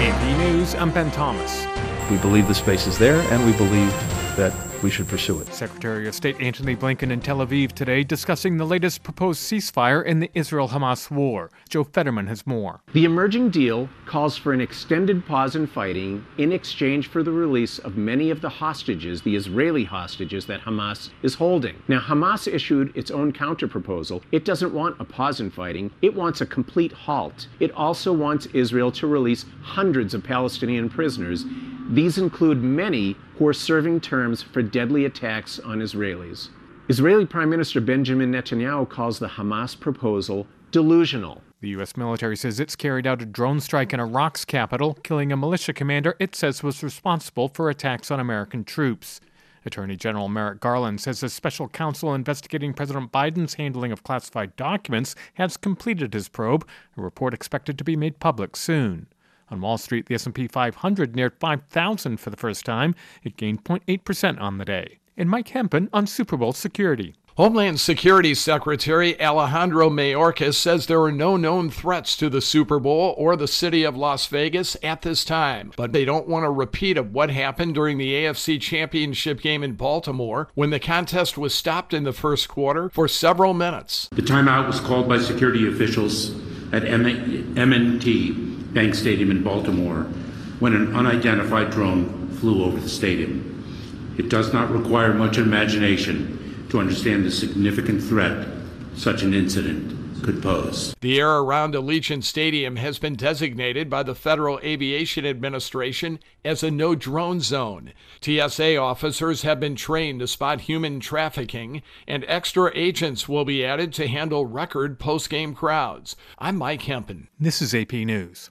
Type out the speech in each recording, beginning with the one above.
AP News, I'm Ben Thomas. We believe the space is there, and we believe that we should pursue it. Secretary of State Antony Blinken in Tel Aviv today discussing the latest proposed ceasefire in the Israel-Hamas war. Joe Fetterman has more. The emerging deal calls for an extended pause in fighting in exchange for the release of many of the hostages, the Israeli hostages that Hamas is holding. Now, Hamas issued its own counterproposal. It doesn't want a pause in fighting. It wants a complete halt. It also wants Israel to release hundreds of Palestinian prisoners. These include many who are serving terms for deadly attacks on Israelis. Israeli Prime Minister Benjamin Netanyahu calls the Hamas proposal delusional. The U.S. military says it's carried out a drone strike in Iraq's capital, killing a militia commander it says was responsible for attacks on American troops. Attorney General Merrick Garland says a special counsel investigating President Biden's handling of classified documents has completed his probe, a report expected to be made public soon. On Wall Street, the S&P 500 neared 5,000 for the first time. It gained 0.8% on the day. And Mike Hempen on Super Bowl security. Homeland Security Secretary Alejandro Mayorkas says there are no known threats to the Super Bowl or the city of Las Vegas at this time, but they don't want a repeat of what happened during the AFC Championship game in Baltimore when the contest was stopped in the first quarter for several minutes. The timeout was called by security officials at M&T Bank Stadium in Baltimore when an unidentified drone flew over the stadium. It does not require much imagination to understand the significant threat such an incident could pose. The air around Allegiant Stadium has been designated by the Federal Aviation Administration as a no-drone zone. TSA officers have been trained to spot human trafficking, and extra agents will be added to handle record post-game crowds. I'm Mike Hempen. This is AP News.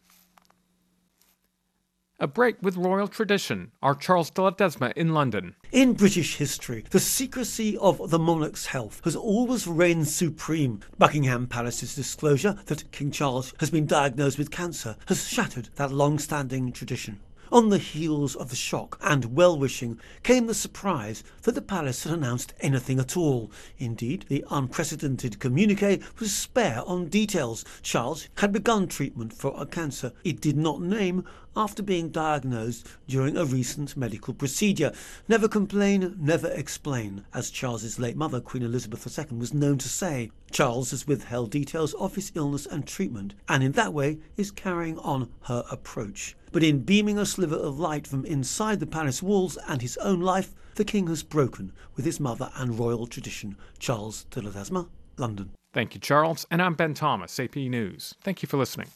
A break with royal tradition. Our Charles de Ledesma in London. In British history, the secrecy of the monarch's health has always reigned supreme. Buckingham Palace's disclosure that King Charles has been diagnosed with cancer has shattered that long-standing tradition. On the heels of the shock and well-wishing came the surprise that the palace had announced anything at all. Indeed, the unprecedented communique was spare on details. Charles had begun treatment for a cancer it did not name after being diagnosed during a recent medical procedure. Never complain, never explain, as Charles's late mother, Queen Elizabeth II, was known to say. Charles has withheld details of his illness and treatment, and in that way is carrying on her approach. But in beaming a sliver of light from inside the palace walls and his own life, the king has broken with his mother and royal tradition. Charles de Ledesma, London. Thank you, Charles. And I'm Ben Thomas, AP News. Thank you for listening.